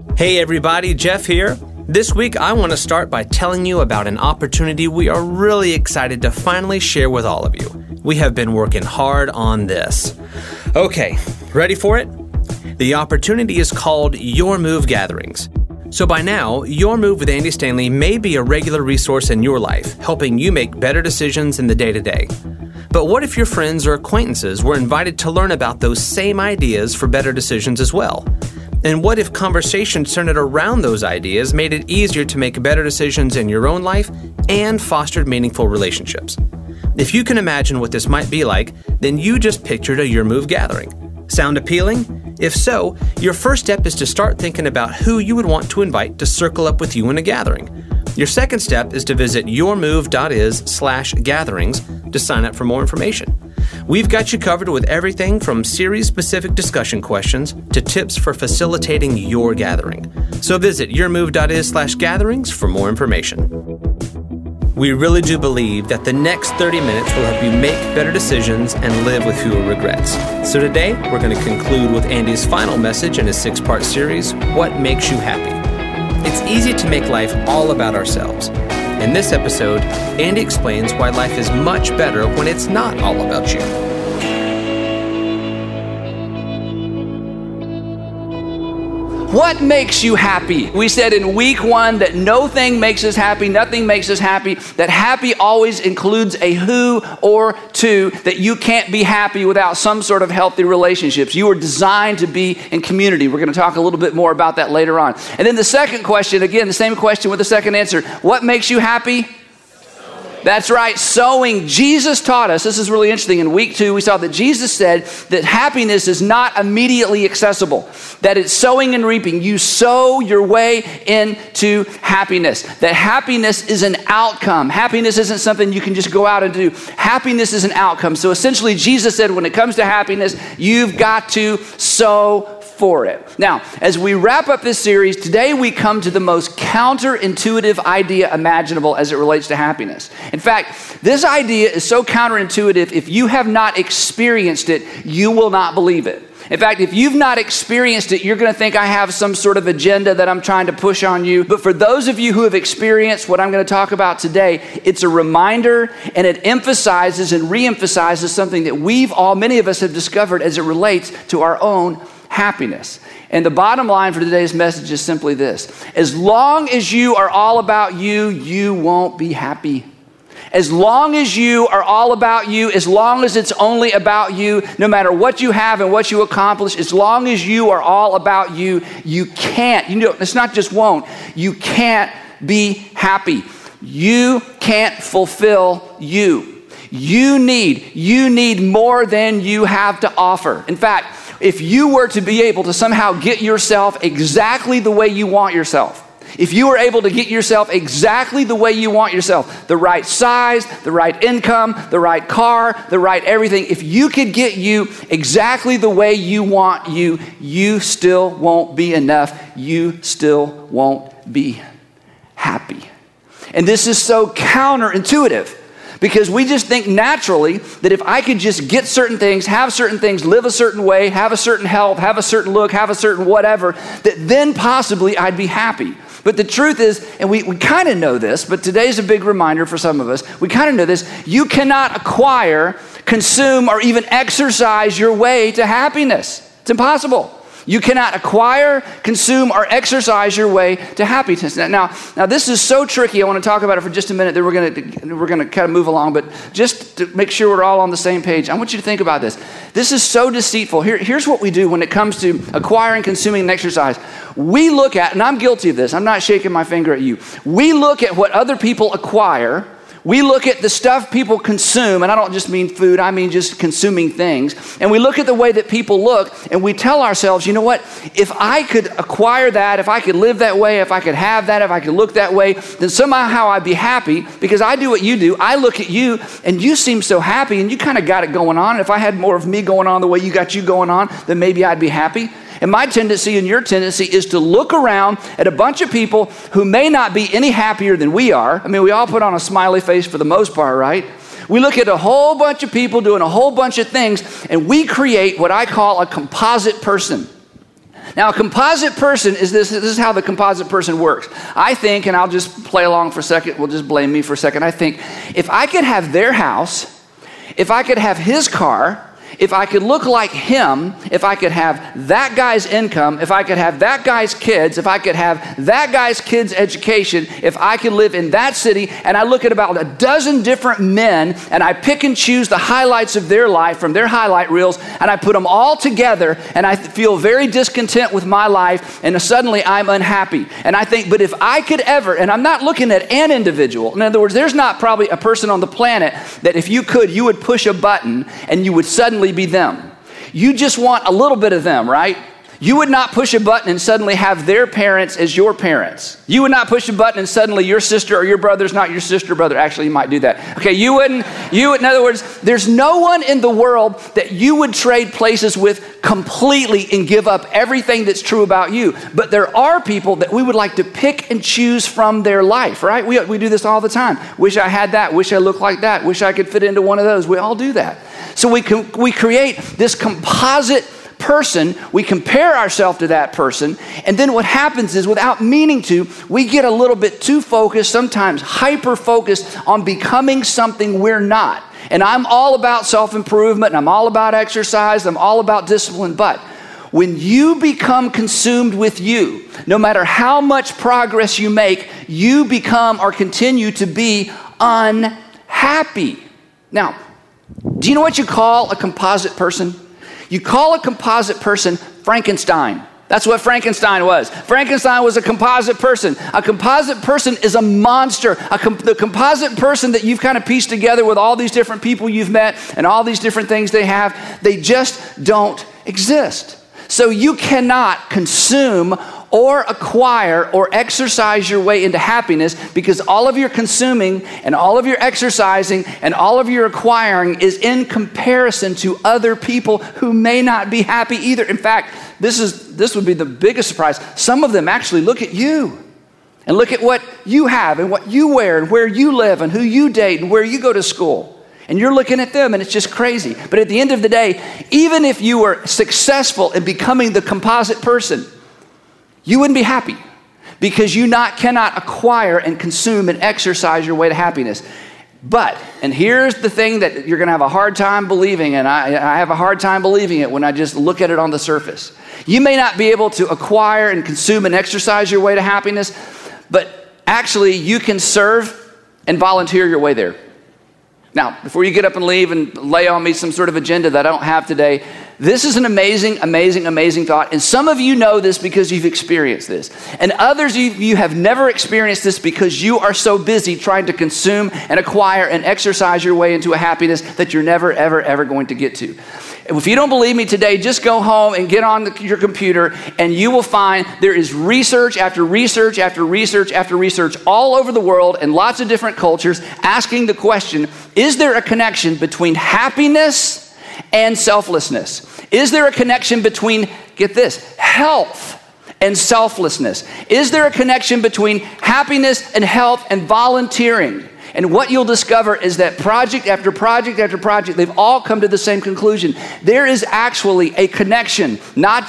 Hey everybody, Jeff here. This week I want to start by telling you about an opportunity we are really excited to finally share with all of you. We have been working hard on this. Okay, ready for it? The opportunity is called Your Move Gatherings. So by now, Your Move with Andy Stanley may be a regular resource in your life, helping you make better decisions in the day-to-day. But what if your friends or acquaintances were invited to learn about those same ideas for better decisions as well? And what if conversations centered around those ideas made it easier to make better decisions in your own life and fostered meaningful relationships? If you can imagine what this might be like, then you just pictured a Your Move gathering. Sound appealing? If so, your first step is to start thinking about who you would want to invite to circle up with you in a gathering. Your second step is to visit yourmove.is/gatherings to sign up for more information. We've got you covered with everything from series-specific discussion questions to tips for facilitating your gathering. So visit yourmove.is/gatherings for more information. We really do believe that the next 30 minutes will help you make better decisions and live with fewer regrets. So today, we're going to conclude with Andy's final message in his 6-part series, What Makes You Happy? It's easy to make life all about ourselves. In this episode, Andy explains why life is much better when it's not all about you. What makes you happy? We said in week 1 that no thing makes us happy, nothing makes us happy, that happy always includes a who or to, that you can't be happy without some sort of healthy relationships. You were designed to be in community. We're going to talk a little bit more about that later on. And then the second question, again, the same question with the second answer. What makes you happy? That's right, sowing. Jesus taught us, this is really interesting, in week 2 we saw that Jesus said that happiness is not immediately accessible, that it's sowing and reaping. You sow your way into happiness, that happiness is an outcome. Happiness isn't something you can just go out and do. Happiness is an outcome. So essentially Jesus said when it comes to happiness, you've got to sow for it. Now, as we wrap up this series, today we come to the most counterintuitive idea imaginable as it relates to happiness. In fact, this idea is so counterintuitive, if you have not experienced it, you will not believe it. In fact, if you've not experienced it, you're going to think I have some sort of agenda that I'm trying to push on you. But for those of you who have experienced what I'm going to talk about today, it's a reminder and it emphasizes and reemphasizes something that many of us have discovered as it relates to our own happiness. And the bottom line for today's message is simply this. As long as you are all about you, you won't be happy. As long as you are all about you, as long as it's only about you, no matter what you have and what you accomplish, as long as you are all about you, you can't, it's not just won't, you can't be happy. You can't fulfill you. You need more than you have to offer. In fact, if you were to be able to somehow get yourself exactly the way you want yourself, if you were able to get yourself exactly the way you want yourself, the right size, the right income, the right car, the right everything, if you could get you exactly the way you want you still won't be enough. You still won't be happy. And this is so counterintuitive. Because we just think naturally that if I could just get certain things, have certain things, live a certain way, have a certain health, have a certain look, have a certain whatever, that then possibly I'd be happy. But the truth is, and we kind of know this, but today's a big reminder for some of us, we kind of know this, you cannot acquire, consume, or even exercise your way to happiness. It's impossible. You cannot acquire, consume, or exercise your way to happiness. Now, this is so tricky. I want to talk about it for just a minute. Then we're going to kind of move along. But just to make sure we're all on the same page, I want you to think about this. This is so deceitful. Here's what we do when it comes to acquiring, consuming, and exercise. We look at, and I'm guilty of this. I'm not shaking my finger at you. We look at what other people acquire. We look at the stuff people consume, and I don't just mean food, I mean just consuming things. And we look at the way that people look, and we tell ourselves, you know what? If I could acquire that, if I could live that way, if I could have that, if I could look that way, then somehow I'd be happy because I do what you do. I look at you, and you seem so happy, and you kind of got it going on. And if I had more of me going on the way you got you going on, then maybe I'd be happy. And my tendency and your tendency is to look around at a bunch of people who may not be any happier than we are. I mean, we all put on a smiley face for the most part, right? We look at a whole bunch of people doing a whole bunch of things, and we create what I call a composite person. Now, a composite person this is how the composite person works. I think, and I'll just play along for a second, we'll just blame me for a second. I think if I could have their house, if I could have his car, if I could look like him, if I could have that guy's income, if I could have that guy's kids, if I could have that guy's kids' education, if I could live in that city, and I look at about a dozen different men, and I pick and choose the highlights of their life from their highlight reels, and I put them all together, and I feel very discontent with my life, and suddenly I'm unhappy. And I think, but if I could ever, and I'm not looking at an individual, in other words, there's not probably a person on the planet that if you could, you would push a button, and you would suddenly be them. You just want a little bit of them, right? You would not push a button and suddenly have their parents as your parents. You would not push a button and suddenly your sister or your brother's not your sister, brother. Actually, you might do that. Okay, you would, in other words, there's no one in the world that you would trade places with completely and give up everything that's true about you. But there are people that we would like to pick and choose from their life, right? We do this all the time. Wish I had that. Wish I looked like that. Wish I could fit into one of those. We all do that. So we create this composite person, we compare ourselves to that person, and then what happens is, without meaning to, we get a little bit too focused, sometimes hyper-focused on becoming something we're not. And I'm all about self-improvement, and I'm all about exercise, I'm all about discipline, but when you become consumed with you, no matter how much progress you make, you become or continue to be unhappy. Now, do you know what you call a composite person? You call a composite person Frankenstein. That's what Frankenstein was. Frankenstein was a composite person. A composite person is a monster. The composite person that you've kind of pieced together with all these different people you've met and all these different things they have, they just don't exist. So you cannot consume or acquire or exercise your way into happiness, because all of your consuming and all of your exercising and all of your acquiring is in comparison to other people who may not be happy either. In fact, this would be the biggest surprise. Some of them actually look at you and look at what you have and what you wear and where you live and who you date and where you go to school. And you're looking at them and it's just crazy. But at the end of the day, even if you were successful in becoming the composite person, you wouldn't be happy, because you cannot acquire and consume and exercise your way to happiness. But, and here's the thing that you're going to have a hard time believing, and I have a hard time believing it when I just look at it on the surface. You may not be able to acquire and consume and exercise your way to happiness, but actually you can serve and volunteer your way there. Now, before you get up and leave and lay on me some sort of agenda that I don't have today, this is an amazing, amazing, amazing thought. And some of you know this because you've experienced this. And others of you have never experienced this because you are so busy trying to consume and acquire and exercise your way into a happiness that you're never, ever, ever going to get to. If you don't believe me today, just go home and get on your computer, and you will find there is research after research after research after research all over the world in lots of different cultures asking the question, is there a connection between happiness and selflessness? Is there a connection between, get this, health and selflessness? Is there a connection between happiness and health and volunteering? And what you'll discover is that project after project after project, they've all come to the same conclusion. There is actually a connection, not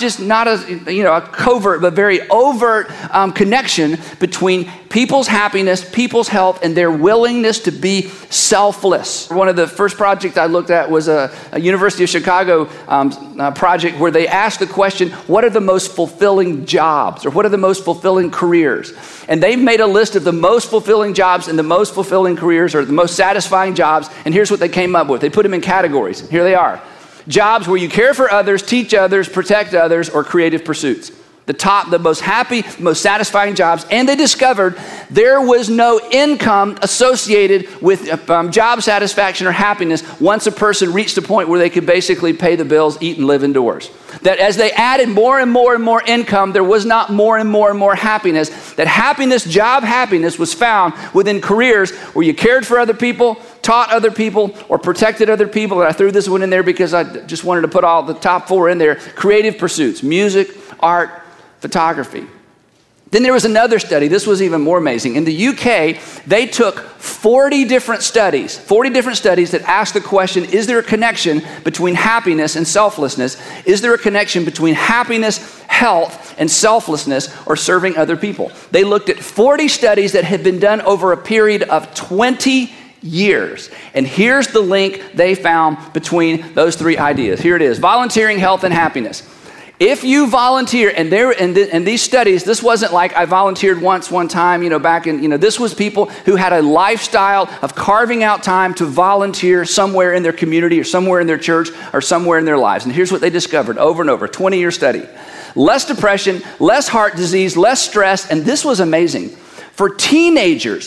a covert, but very overt connection between people's happiness, people's health, and their willingness to be selfless. One of the first projects I looked at was a University of Chicago project where they asked the question, what are the most fulfilling jobs, or what are the most fulfilling careers? And they've made a list of the most fulfilling jobs and the most fulfilling careers, or the most satisfying jobs, and here's what they came up with. They put them in categories. Here they are. Jobs where you care for others, teach others, protect others, or creative pursuits. The most happy, most satisfying jobs. And they discovered there was no income associated with job satisfaction or happiness once a person reached a point where they could basically pay the bills, eat, and live indoors. That as they added more and more and more income, there was not more and more and more happiness. That happiness, job happiness, was found within careers where you cared for other people, taught other people, or protected other people. And I threw this one in there because I just wanted to put all the top four in there. Creative pursuits, music, art, photography. Then there was another study. This was even more amazing. In the UK, they took 40 different studies that asked the question, is there a connection between happiness and selflessness? Is there a connection between happiness, health, and selflessness or serving other people? They looked at 40 studies that had been done over a period of 20 years. And here's the link they found between those three ideas. Here it is: volunteering, health, and happiness. If you volunteer, and these studies, this wasn't like I volunteered once one time, back in, this was people who had a lifestyle of carving out time to volunteer somewhere in their community or somewhere in their church or somewhere in their lives. And here's what they discovered over and over, 20-year study. Less depression, less heart disease, less stress, and this was amazing. For teenagers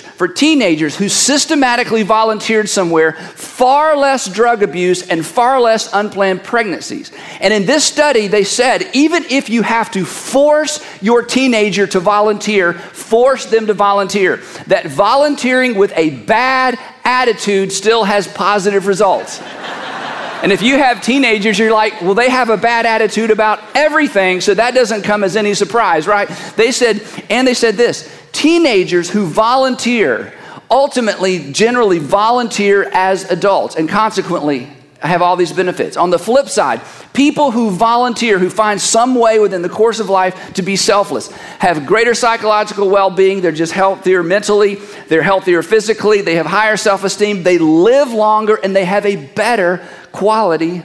who systematically volunteered somewhere, far less drug abuse and far less unplanned pregnancies. And in this study, they said, even if you have to force your teenager to volunteer, force them to volunteer, that volunteering with a bad attitude still has positive results. And if you have teenagers, you're like, well, they have a bad attitude about everything, so that doesn't come as any surprise, right? They said this: teenagers who volunteer ultimately generally volunteer as adults and consequently have all these benefits. On the flip side, people who volunteer, who find some way within the course of life to be selfless, have greater psychological well-being. They're just healthier mentally. They're healthier physically. They have higher self-esteem. They live longer and they have a better quality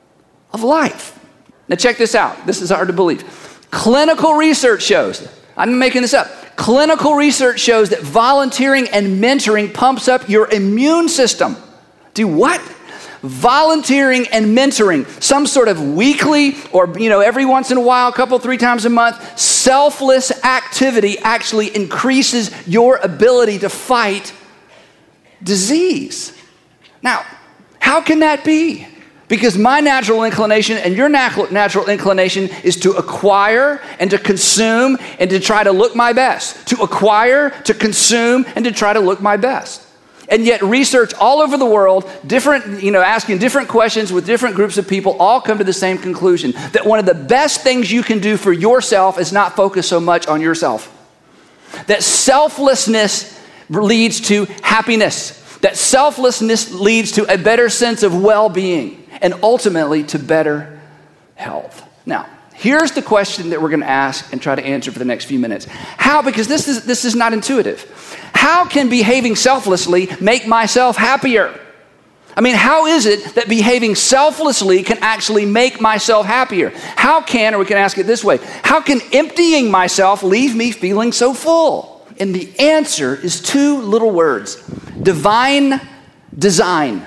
of life. Now check this out. This is hard to believe. Clinical research shows, I'm making this up, clinical research shows that volunteering and mentoring pumps up your immune system. Do what? Volunteering and mentoring, some sort of weekly or every once in a while, a couple, 3 times a month, selfless activity actually increases your ability to fight disease. Now, how can that be? Because my natural inclination and your natural inclination is to acquire and to consume and to try to look my best. To acquire, to consume, and to try to look my best. And yet research all over the world, asking different questions with different groups of people, all come to the same conclusion, that one of the best things you can do for yourself is not focus so much on yourself. That selflessness leads to happiness. That selflessness leads to a better sense of well-being and ultimately to better health. Now, here's the question that we're going to ask and try to answer for the next few minutes. How? Because this is not intuitive. How can behaving selflessly make myself happier? I mean, how is it that behaving selflessly can actually make myself happier? How can, or we can ask it this way, how can emptying myself leave me feeling so full? And the answer is 2 little words: divine design.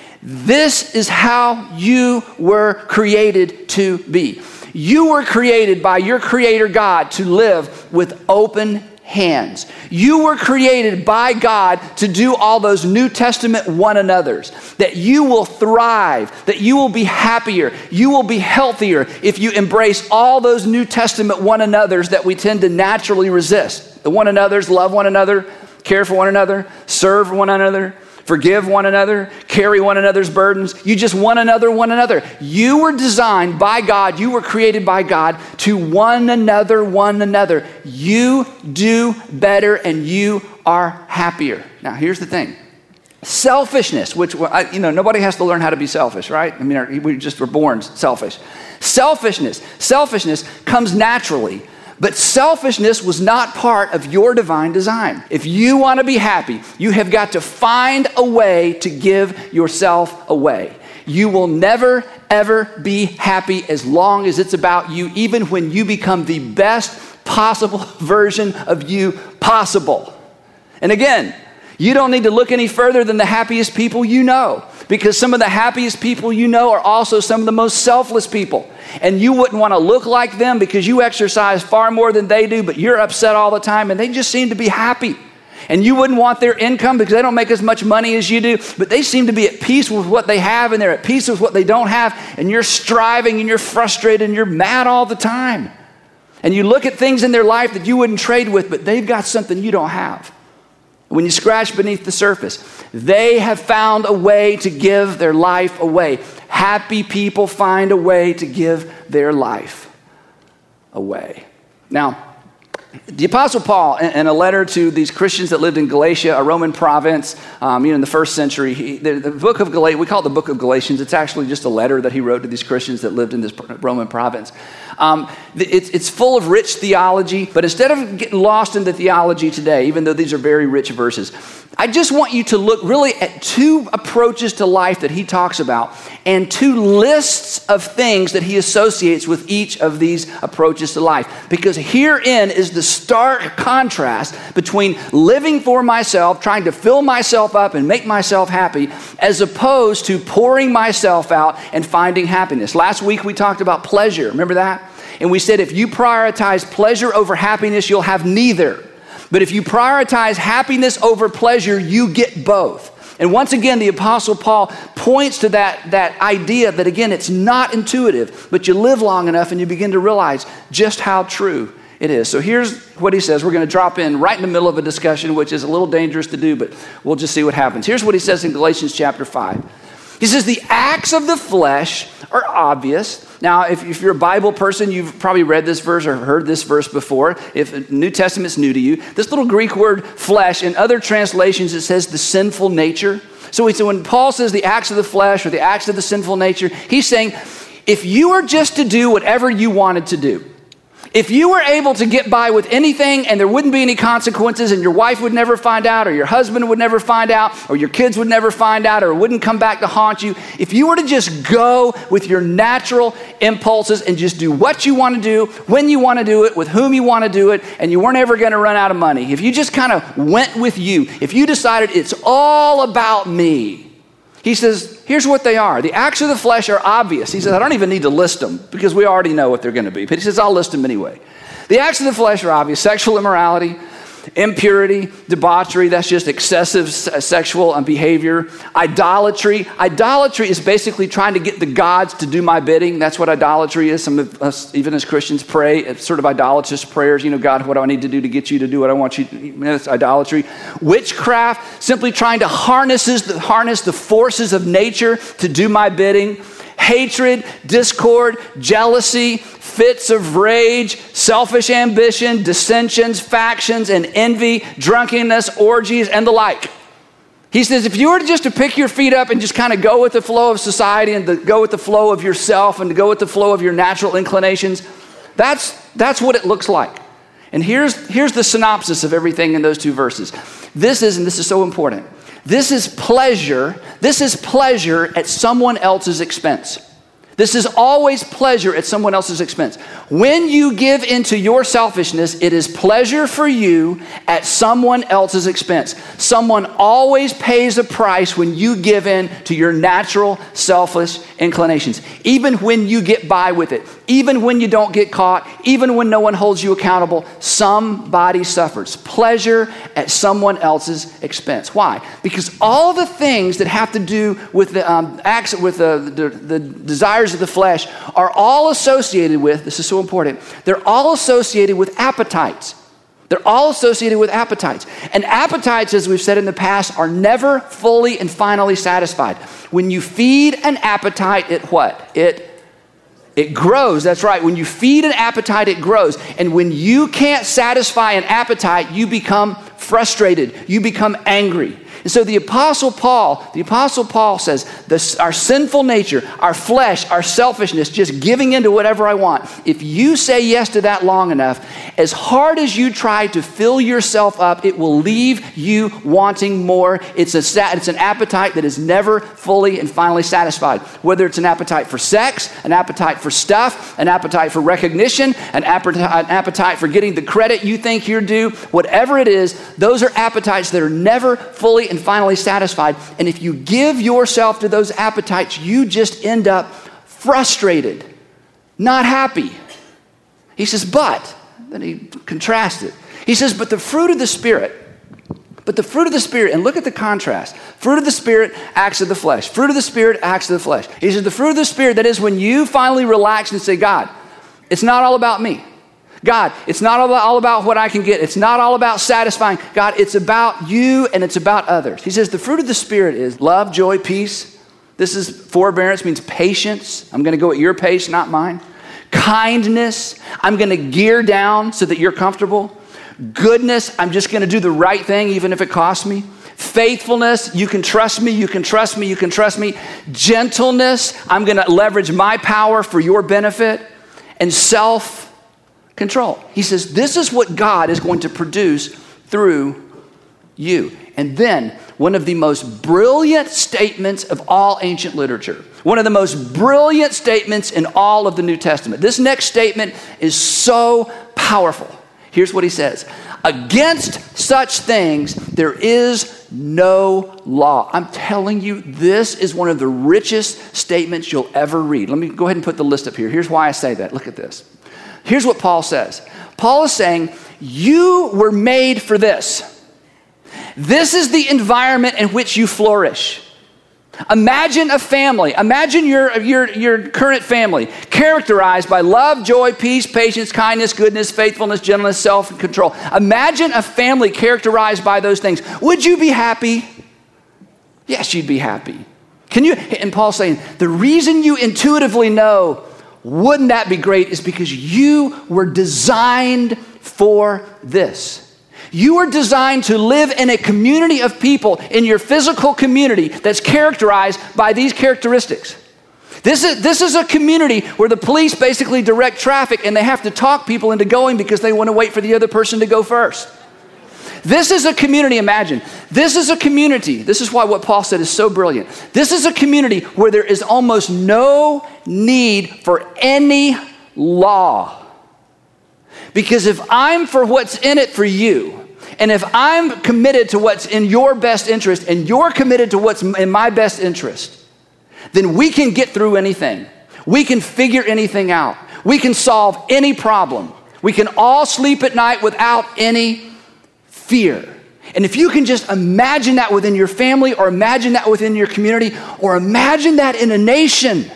This is how you were created to be. You were created by your Creator God to live with open hands. You were created by God to do all those New Testament one another's, that you will thrive, that you will be happier, you will be healthier if you embrace all those New Testament one another's that we tend to naturally resist. The one another's: love one another, care for one another, serve one another, forgive one another, carry one another's burdens. You just one another. You were designed by God. You were created by God to one another. You do better and you are happier. Now, here's the thing. Selfishness, which, nobody has to learn how to be selfish, right? I mean, we're born selfish. Selfishness comes naturally. But selfishness was not part of your divine design. If you want to be happy, you have got to find a way to give yourself away. You will never, ever be happy as long as it's about you, even when you become the best possible version of you possible. And again, you don't need to look any further than the happiest people you know, because some of the happiest people you know are also some of the most selfless people. And you wouldn't want to look like them because you exercise far more than they do, but you're upset all the time and they just seem to be happy. And you wouldn't want their income because they don't make as much money as you do, but they seem to be at peace with what they have and they're at peace with what they don't have, and you're striving and you're frustrated and you're mad all the time. And you look at things in their life that you wouldn't trade with, but they've got something you don't have. When you scratch beneath the surface, they have found a way to give their life away. Happy people find a way to give their life away. Now, The Apostle Paul, in a letter to these Christians that lived in Galatia, a Roman province, in the first century, the book of Galatians, we call it the book of Galatians. It's actually just a letter that he wrote to these Christians that lived in this Roman province. It's full of rich theology, but instead of getting lost in the theology today, even though these are very rich verses, I just want you to look really at two approaches to life that he talks about and two lists of things that he associates with each of these approaches to life. Because herein is the stark contrast between living for myself, trying to fill myself up and make myself happy, as opposed to pouring myself out and finding happiness. Last week we talked about pleasure. Remember that? And we said if you prioritize pleasure over happiness, you'll have neither. But if you prioritize happiness over pleasure, you get both. And once again, the Apostle Paul points to that idea that, again, it's not intuitive, but you live long enough and you begin to realize just how true it is. So here's what he says. We're going to drop in right in the middle of a discussion, which is a little dangerous to do, but we'll just see what happens. Here's what he says in Galatians chapter 5. He says, the acts of the flesh are obvious. Now, if you're a Bible person, you've probably read this verse or heard this verse before. If New Testament's new to you, this little Greek word flesh, in other translations, it says the sinful nature. So when Paul says the acts of the flesh or the acts of the sinful nature, he's saying, if you were just to do whatever you wanted to do, if you were able to get by with anything and there wouldn't be any consequences and your wife would never find out or your husband would never find out or your kids would never find out or it wouldn't come back to haunt you, if you were to just go with your natural impulses and just do what you want to do, when you want to do it, with whom you want to do it, and you weren't ever going to run out of money, if you just kind of went with you, if you decided it's all about me, he says, here's what they are. The acts of the flesh are obvious. He says, I don't even need to list them because we already know what they're going to be. But he says, I'll list them anyway. The acts of the flesh are obvious. Sexual immorality, impurity, debauchery, that's just excessive sexual behavior. Idolatry. Idolatry is basically trying to get the gods to do my bidding. That's what idolatry is. Some of us, even as Christians, pray sort of idolatrous prayers. God, what do I need to do to get you to do what I want you to do? That's idolatry. Witchcraft, simply trying to harness the forces of nature to do my bidding. Hatred, discord, jealousy, fits of rage, selfish ambition, dissensions, factions, and envy, drunkenness, orgies, and the like. He says, if you were just to pick your feet up and just kind of go with the flow of society and to go with the flow of yourself and to go with the flow of your natural inclinations, that's what it looks like. And here's the synopsis of everything in those two verses. This is so important. This is pleasure at someone else's expense. This is always pleasure at someone else's expense. When you give into your selfishness, it is pleasure for you at someone else's expense. Someone always pays a price when you give in to your natural, selfish inclinations. Even when you get by with it, even when you don't get caught, even when no one holds you accountable, somebody suffers. Pleasure at someone else's expense. Why? Because all the things that have to do with the acts, with the desires of the flesh are all associated with, this is so important, they're all associated with appetites. They're all associated with appetites. And appetites, as we've said in the past, are never fully and finally satisfied. When you feed an appetite, it what? It grows. That's right. When you feed an appetite, it grows. And when you can't satisfy an appetite, you become frustrated. You become angry. And so the Apostle Paul says, our sinful nature, our flesh, our selfishness, just giving into whatever I want. If you say yes to that long enough, as hard as you try to fill yourself up, it will leave you wanting more. It's an appetite that is never fully and finally satisfied. Whether it's an appetite for sex, an appetite for stuff, an appetite for recognition, an appetite for getting the credit you think you're due, whatever it is, those are appetites that are never fully and finally satisfied. And if you give yourself to those appetites, you just end up frustrated, not happy. He says, but, then he contrasts it. He says, but the fruit of the Spirit, and look at the contrast. Fruit of the Spirit, acts of the flesh. Fruit of the Spirit, acts of the flesh. He says, the fruit of the Spirit, that is when you finally relax and say, God, it's not all about me. God, it's not all about what I can get. It's not all about satisfying. God, it's about you and it's about others. He says the fruit of the Spirit is love, joy, peace. This is forbearance, means patience. I'm going to go at your pace, not mine. Kindness, I'm going to gear down so that you're comfortable. Goodness, I'm just going to do the right thing even if it costs me. Faithfulness, you can trust me, you can trust me, you can trust me. Gentleness, I'm going to leverage my power for your benefit. And self-control. He says, this is what God is going to produce through you. And then, one of the most brilliant statements of all ancient literature, one of the most brilliant statements in all of the New Testament. This next statement is so powerful. Here's what he says. Against such things, there is no law. I'm telling you, this is one of the richest statements you'll ever read. Let me go ahead and put the list up here. Here's why I say that. Look at this. Here's what Paul says. Paul is saying, you were made for this. This is the environment in which you flourish. Imagine a family. Imagine your current family characterized by love, joy, peace, patience, kindness, goodness, faithfulness, gentleness, self-control. Imagine a family characterized by those things. Would you be happy? Yes, you'd be happy. And Paul's saying, the reason you intuitively know, wouldn't that be great, is because you were designed for this. You were designed to live in a community of people, in your physical community, that's characterized by these characteristics. This is a community where the police basically direct traffic and they have to talk people into going because they want to wait for the other person to go first. This is a community, imagine. This is a community. This is why what Paul said is so brilliant. This is a community where there is almost no need for any law. Because if I'm for what's in it for you, and if I'm committed to what's in your best interest, and you're committed to what's in my best interest, then we can get through anything. We can figure anything out. We can solve any problem. We can all sleep at night without any fear. And if you can just imagine that within your family, or imagine that within your community, or imagine that in a nation,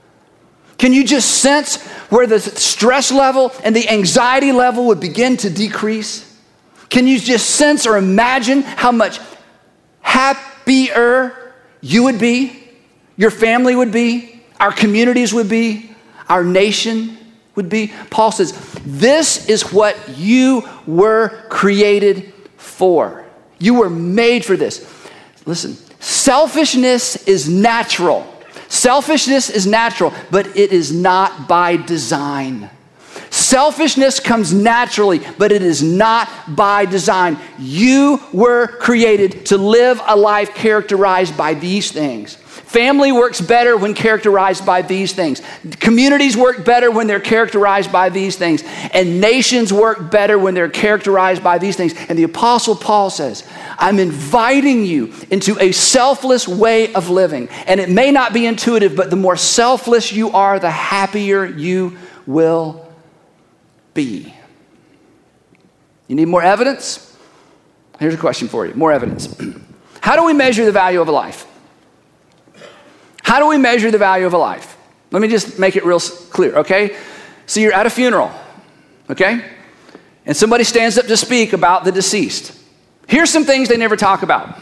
can you just sense where the stress level and the anxiety level would begin to decrease? Can you just sense or imagine how much happier you would be, your family would be, our communities would be, our nation would be? Paul says, this is what you were created for. You were made for this. Listen, selfishness is natural. Selfishness is natural, but it is not by design. Selfishness comes naturally, but it is not by design. You were created to live a life characterized by these things. Family works better when characterized by these things. Communities work better when they're characterized by these things. And nations work better when they're characterized by these things. And the Apostle Paul says, I'm inviting you into a selfless way of living. And it may not be intuitive, but the more selfless you are, the happier you will be. You need more evidence? Here's a question for you. More evidence. How do we measure the value of a life? How do we measure the value of a life? Let me just make it real clear, okay? So you're at a funeral, okay? And somebody stands up to speak about the deceased. Here's some things they never talk about.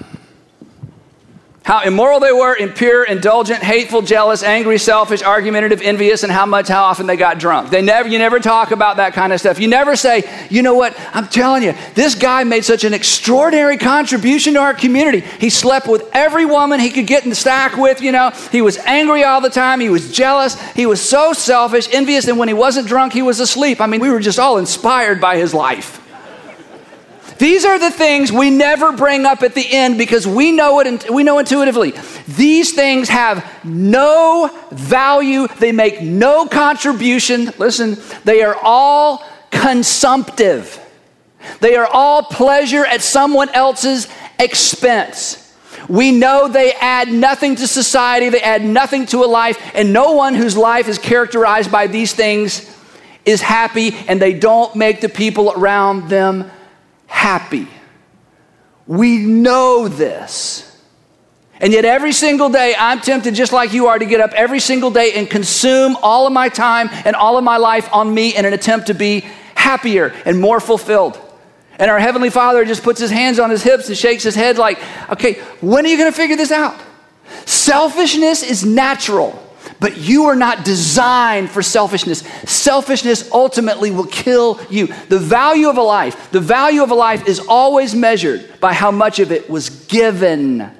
How immoral they were, impure, indulgent, hateful, jealous, angry, selfish, argumentative, envious, and how often they got drunk. You never talk about that kind of stuff. You never say, you know what, I'm telling you, this guy made such an extraordinary contribution to our community. He slept with every woman he could get in the stack with, you know. He was angry all the time. He was jealous. He was so selfish, envious, and when he wasn't drunk, he was asleep. I mean, we were just all inspired by his life. These are the things we never bring up at the end because we know it. We know intuitively. These things have no value. They make no contribution. Listen, they are all consumptive. They are all pleasure at someone else's expense. We know they add nothing to society. They add nothing to a life. And no one whose life is characterized by these things is happy, and they don't make the people around them happy. We know this. And yet every single day I'm tempted, just like you are, to get up every single day and consume all of my time and all of my life on me in an attempt to be happier and more fulfilled. And our Heavenly Father just puts his hands on his hips and shakes his head like, okay, when are you going to figure this out? Selfishness is natural, But you are not designed for selfishness. Selfishness ultimately will kill you. The value of a life is always measured by how much of it was given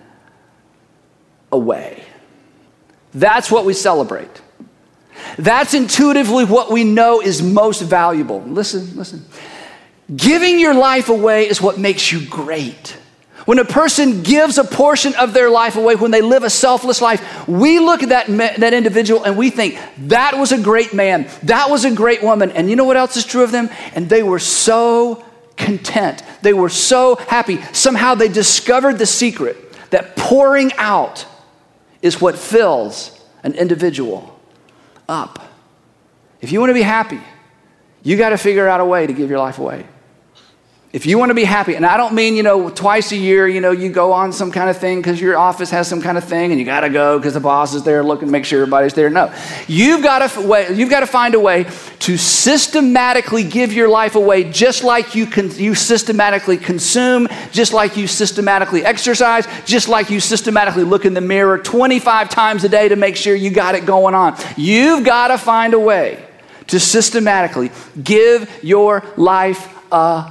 away. That's what we celebrate. That's intuitively what we know is most valuable. Listen. Giving your life away is what makes you great. When a person gives a portion of their life away, when they live a selfless life, we look at that individual and we think, that was a great man, that was a great woman. And you know what else is true of them? And they were so content. They were so happy. Somehow they discovered the secret that pouring out is what fills an individual up. If you want to be happy, you got to figure out a way to give your life away. If you want to be happy, and I don't mean, twice a year, you go on some kind of thing because your office has some kind of thing and you got to go because the boss is there looking to make sure everybody's there. No, you've got to find a way to systematically give your life away, just like you systematically consume, just like you systematically exercise, just like you systematically look in the mirror 25 times a day to make sure you got it going on. You've got to find a way to systematically give your life away.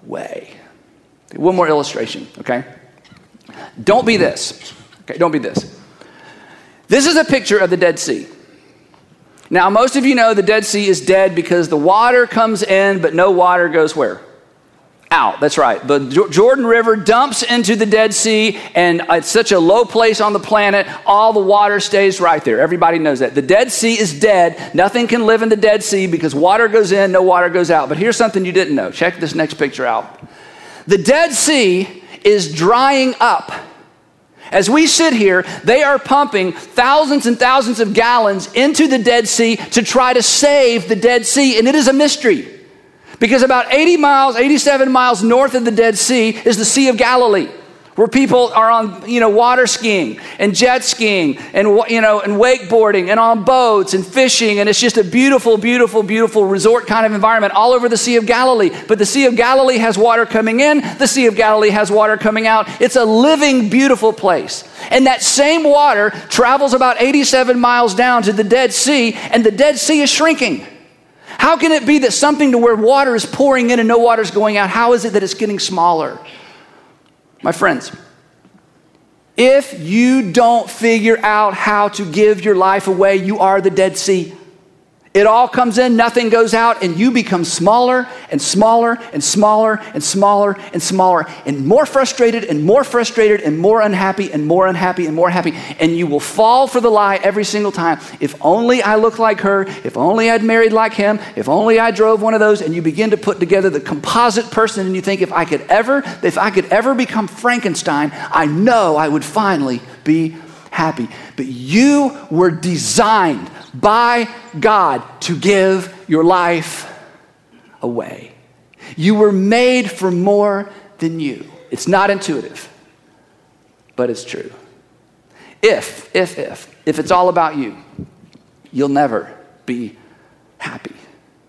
One more illustration, okay? Don't be this. Okay, don't be this. This is a picture of the Dead Sea. Now, most of you know the Dead Sea is dead because the water comes in, but no water goes where? Out. That's right. The Jordan River dumps into the Dead Sea, and it's such a low place on the planet, all the water stays right there. Everybody knows that. The Dead Sea is dead. Nothing can live in the Dead Sea because water goes in, no water goes out. But here's something you didn't know. Check this next picture out. The Dead Sea is drying up. As we sit here, they are pumping thousands and thousands of gallons into the Dead Sea to try to save the Dead Sea, and it is a mystery. Because about 87 miles north of the Dead Sea is the Sea of Galilee, where people are on, water skiing and jet skiing and wakeboarding and on boats and fishing. And it's just a beautiful, beautiful, beautiful resort kind of environment all over the Sea of Galilee. But the Sea of Galilee has water coming in. The Sea of Galilee has water coming out. It's a living, beautiful place. And that same water travels about 87 miles down to the Dead Sea, and the Dead Sea is shrinking. How can it be that something to where water is pouring in and no water is going out, how is it that it's getting smaller? My friends, if you don't figure out how to give your life away, you are the Dead Sea. It all comes in, nothing goes out, and you become smaller and smaller and smaller and smaller and smaller and more frustrated and more frustrated and more unhappy and more unhappy and more happy. And you will fall for the lie every single time. If only I looked like her, if only I'd married like him, if only I drove one of those, and you begin to put together the composite person and you think, if I could ever become Frankenstein, I know I would finally be happy. But you were designed by God to give your life away. You were made for more than you. It's not intuitive, but it's true. If it's all about you, you'll never be happy.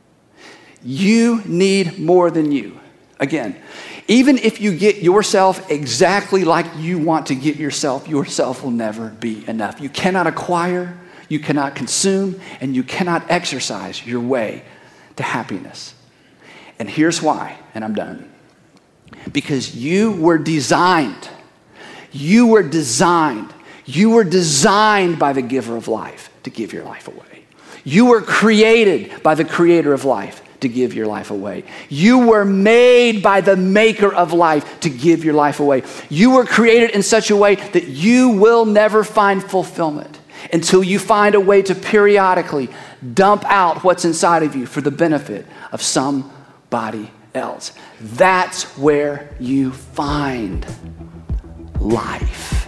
You need more than you. Again, even if you get yourself exactly like you want to get yourself will never be enough. You cannot acquire, you cannot consume, and you cannot exercise your way to happiness. And here's why, and I'm done. Because you were designed by the giver of life to give your life away. You were created by the creator of life to give your life away. You were made by the maker of life to give your life away. You were created in such a way that you will never find fulfillment until you find a way to periodically dump out what's inside of you for the benefit of somebody else. That's where you find life.